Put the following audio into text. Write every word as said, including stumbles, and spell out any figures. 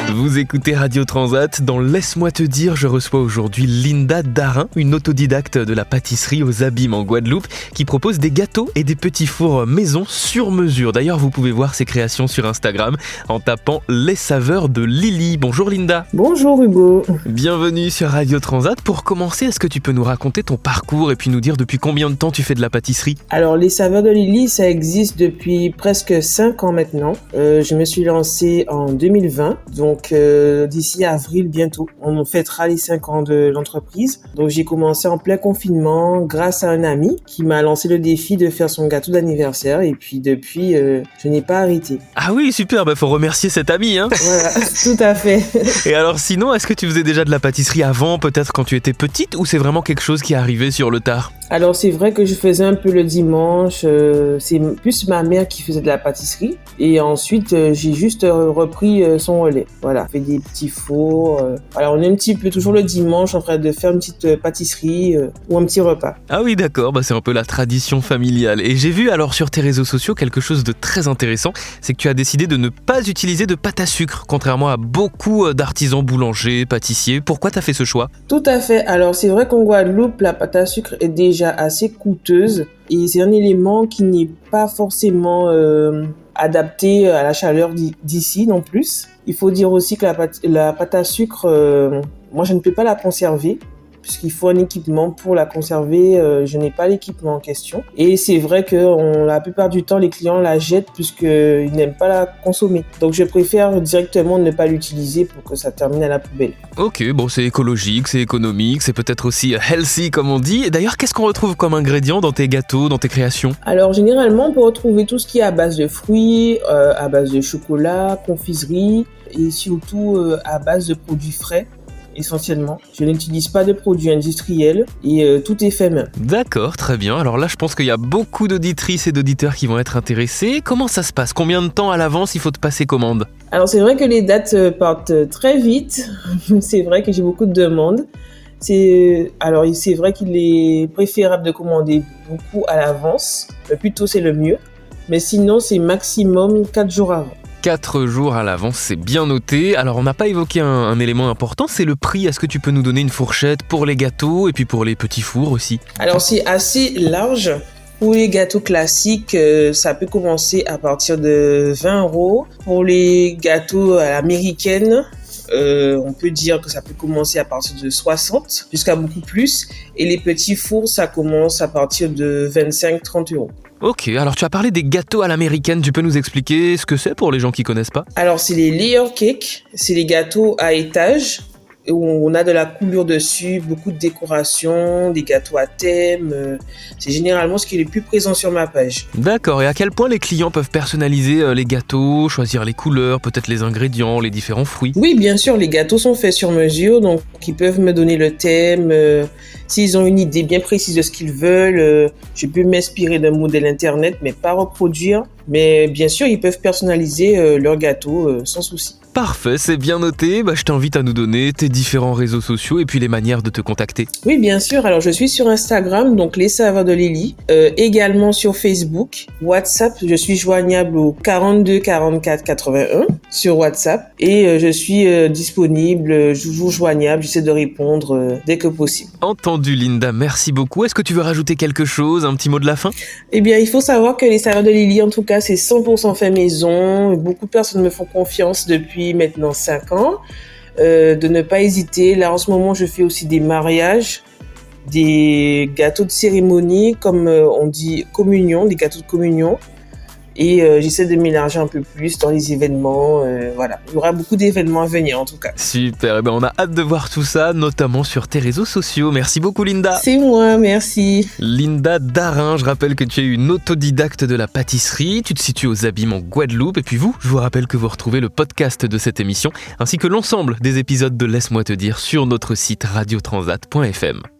Vous écoutez Radio Transat. Dans Laisse-moi te dire, je reçois aujourd'hui Linda Darin, une autodidacte de la pâtisserie aux Abîmes en Guadeloupe, qui propose des gâteaux et des petits fours maison sur mesure. D'ailleurs, vous pouvez voir ses créations sur Instagram en tapant Les Saveurs de Lily. Bonjour Linda. Bonjour Hugo. Bienvenue sur Radio Transat. Pour commencer, est-ce que tu peux nous raconter ton parcours et puis nous dire depuis combien de temps tu fais de la pâtisserie ? Alors, Les Saveurs de Lily, ça existe depuis presque cinq ans maintenant. Euh, je me suis lancée en deux mille vingt, donc euh, d'ici avril bientôt. On fêtera les cinq ans de l'entreprise. Donc, j'ai commencé en plein confinement grâce à un ami qui m'a lancé le défi de faire son gâteau d'anniversaire et puis depuis, euh, je n'ai pas arrêté. Ah oui, super, bah faut remercier cet ami, hein. Voilà, tout à fait. Et alors sinon, est-ce que tu faisais déjà de la pâtisserie avant, peut-être quand tu étais petite, ou c'est vraiment quelque chose qui est arrivé sur le tard ? Alors, c'est vrai que je faisais un peu le dimanche. Euh, c'est plus ma mère qui faisait de la pâtisserie. Et ensuite, euh, j'ai juste euh, repris euh, son relais. Voilà, fait des petits fours. Euh. Voilà, on est un petit peu toujours le dimanche en train de faire une petite euh, pâtisserie euh, ou un petit repas. Ah oui, d'accord, bah c'est un peu la tradition familiale. Et j'ai vu alors sur tes réseaux sociaux quelque chose de très intéressant. C'est que tu as décidé de ne pas utiliser de pâte à sucre, contrairement à beaucoup d'artisans boulangers, pâtissiers. Pourquoi tu as fait ce choix ? Tout à fait. Alors, c'est vrai qu'en Guadeloupe, la pâte à sucre est déjà assez coûteuse et c'est un élément qui n'est pas forcément euh, adapté à la chaleur d'ici non plus. Il faut dire aussi que la pâte, la pâte à sucre, euh, moi je ne peux pas la conserver puisqu'il faut un équipement pour la conserver. Euh, je n'ai pas l'équipement en question. Et c'est vrai que on, la plupart du temps, les clients la jettent puisqu'ils n'aiment pas la consommer. Donc, je préfère directement ne pas l'utiliser pour que ça termine à la poubelle. Ok, bon, c'est écologique, c'est économique, c'est peut-être aussi healthy, comme on dit. Et d'ailleurs, qu'est-ce qu'on retrouve comme ingrédients dans tes gâteaux, dans tes créations ? Alors, généralement, on peut retrouver tout ce qui est à base de fruits, euh, à base de chocolat, confiserie et surtout euh, à base de produits frais. Essentiellement. Je n'utilise pas de produits industriels et euh, tout est fait main. D'accord, très bien. Alors là, je pense qu'il y a beaucoup d'auditrices et d'auditeurs qui vont être intéressés. Comment ça se passe ? Combien de temps à l'avance il faut te passer commande ? Alors, c'est vrai que les dates partent très vite. C'est vrai que j'ai beaucoup de demandes. C'est... Alors, c'est vrai qu'il est préférable de commander beaucoup à l'avance. Le plus tôt, c'est le mieux. Mais sinon, c'est maximum quatre jours avant. Quatre jours à l'avance, c'est bien noté. Alors, on n'a pas évoqué un, un élément important, c'est le prix. Est-ce que tu peux nous donner une fourchette pour les gâteaux et puis pour les petits fours aussi ? Alors, c'est assez large. Pour les gâteaux classiques, euh, ça peut commencer à partir de vingt euros. Pour les gâteaux à l'américaine, euh, on peut dire que ça peut commencer à partir de soixante jusqu'à beaucoup plus. Et les petits fours, ça commence à partir de vingt-cinq à trente euros. Ok, alors tu as parlé des gâteaux à l'américaine, tu peux nous expliquer ce que c'est pour les gens qui connaissent pas ? Alors, c'est les layer cakes, c'est les gâteaux à étage où on a de la coulure dessus, beaucoup de décoration, des gâteaux à thème. C'est généralement ce qui est le plus présent sur ma page. D'accord, et à quel point les clients peuvent personnaliser les gâteaux, choisir les couleurs, peut-être les ingrédients, les différents fruits ? Oui, bien sûr, les gâteaux sont faits sur mesure, donc ils peuvent me donner le thème. Euh, s'ils ont une idée bien précise de ce qu'ils veulent, euh, je peux m'inspirer d'un modèle internet, mais pas reproduire. Mais bien sûr, ils peuvent personnaliser euh, leur gâteau euh, sans souci. Parfait, c'est bien noté. Bah, je t'invite à nous donner tes différents réseaux sociaux et puis les manières de te contacter. Oui, bien sûr. Alors, je suis sur Instagram, donc Les Saveurs de Lily. Euh, également sur Facebook. WhatsApp, je suis joignable au quarante-deux quarante-quatre quatre-vingt-un sur WhatsApp. Et euh, je suis euh, disponible, toujours joignable. J'essaie de répondre euh, dès que possible. Entendu, Linda. Merci beaucoup. Est-ce que tu veux rajouter quelque chose, un petit mot de la fin ? Eh bien, il faut savoir que Les Saveurs de Lily, en tout cas, c'est cent pour cent fait maison. Beaucoup de personnes me font confiance depuis maintenant cinq ans, euh, de ne pas hésiter. Là, en ce moment, je fais aussi des mariages, des gâteaux de cérémonie, comme euh, on dit communion, des gâteaux de communion. Et euh, j'essaie de m'élargir un peu plus dans les événements. Euh, voilà, il y aura beaucoup d'événements à venir en tout cas. Super, et ben on a hâte de voir tout ça, notamment sur tes réseaux sociaux. Merci beaucoup Linda. C'est moi, merci. Linda Darin, je rappelle que tu es une autodidacte de la pâtisserie. Tu te situes aux Abîmes en Guadeloupe. Et puis vous, je vous rappelle que vous retrouvez le podcast de cette émission, ainsi que l'ensemble des épisodes de Laisse-moi te dire sur notre site radio transat point f m.